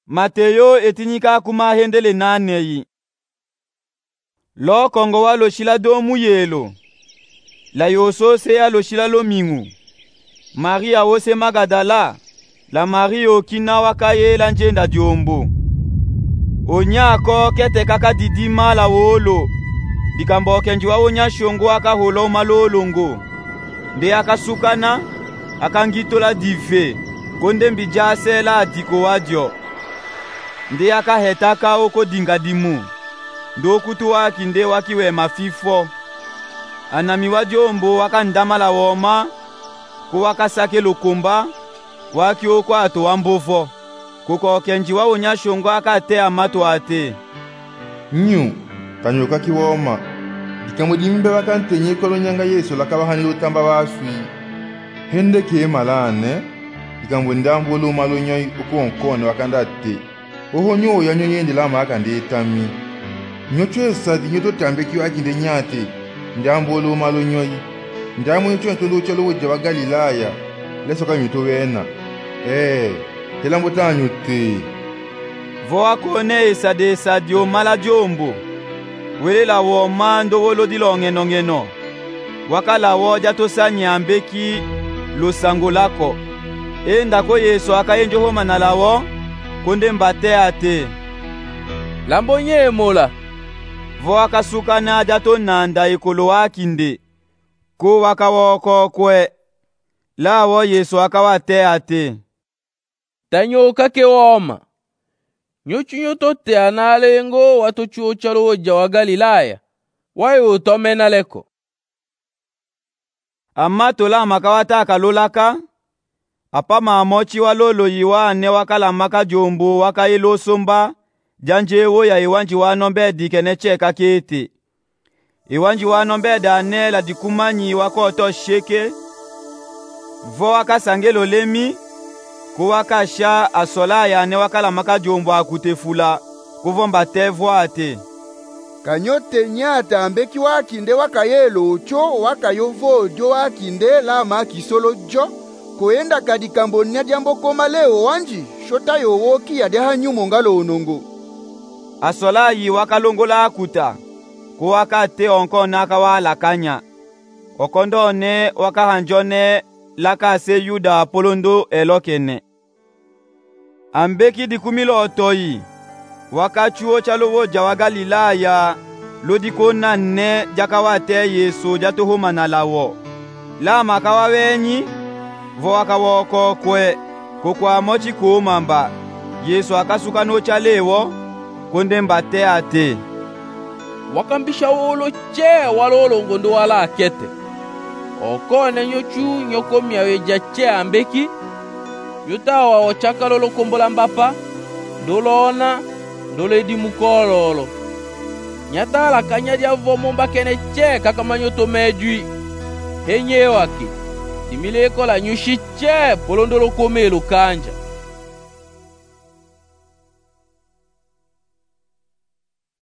Mateyo etinyika kuma hendele naneyi. Lo kongo wa loshila do muyelo. La yoso se ya loshila lo mingu. Maria wose Magadala. La Maria okina wakaye la njenda diombo. Onyako kete kaka didima la wolo. Dikambo kenjiwa onya shongo aka holo malolongo. Nde akasukana, akangitola dive. Konde mbijase la adiko wadio. Nde akahetaka oko dingadimu. Ndo kutu waki nde wakiwe mafifo. Anami wadiombo wakandama la woma. Ko wakasake lokomba. Waki oko ato wambofo. Koko kenjiwa onya shongo akate amato ate. Nyu, kanyoka kiwoma. Dikambo dimbe wakantenye kolo nyanga Yesu lakabahani lutamba waswi. Hende ke malane. Dikambo ndambo lo malonyoi ukonkone wakandate. Oho nyo ya nyonyende lama akande etami. Nyocho esadi nyoto tambe kiwa akinde nyate. Ndambo lo malonyoi. Ndamo nyocho ntondo chalo woja wa Galilaya. Leso kanyoto wena. Telambo tanyote. Voa kone esade esadio maladiombo. Wele la wo mando wolo dilongeno ngeno. Wakala wo jato sanyambeki lo sango lako. Enda ko Yesu akayenjo homa na lawo konde mbate ate. Lambo nyemola. Vo akasuka na jato nanda ikolo wakinde. Ko wakawoko kwe. Lawo Yesu akawate ate. Tanyoka ke woma. Nyochunyo tote analengo watu chuo chalo woja wa Galilaya. Wayo utomena leko. Amatola makawata akalolaka. Apa mamochi walolo yiwa ne wakala maka jombo waka ilo somba. Janje wo ya iwanji wanombe dikene cheka kete. Iwanji wanombe dane la dikumanyi wako to sheke. Vo waka sangelo lemi. Kuwaka sha asola ya ne wakala maka jombo akutefula. Kuvomba tevo ate. Kanyote nyata ambeki wakinde wakayelo ucho wakayovo jo wakinde la makisolo jo. Koenda kadikambo nyadiambo koma leo wanji. Shota yowoki ya deha nyumo ngalo onongo. Asola yi wakalongola akuta. Kuwaka te onko naka wala kanya. Okondo ne wakahanjone laka se yuda polondo elokene. Ambeki dikumilo otoyi. Wakachuo chalo woja wa Galilaya. Lodiko nane jakawate Yesu jato homa na lawo. Lama kawawenyi. Vo wakawoko kwe. Kokwa mochi kuumamba. Yesu akasuka no chalewo. Konde mbate ate. Wakambisha wolo che walolo ngondo wala akete. Okone nyochu nyokomia weja che ambeki. Yutawa ochaka lolo kombola mbapa. Dolona. Dole di mukololo. Nyata la kanya dia vomomba kene che kakamanyoto medui. Henye waki. Dimile ko la nyushi che polondolo komelo kanja.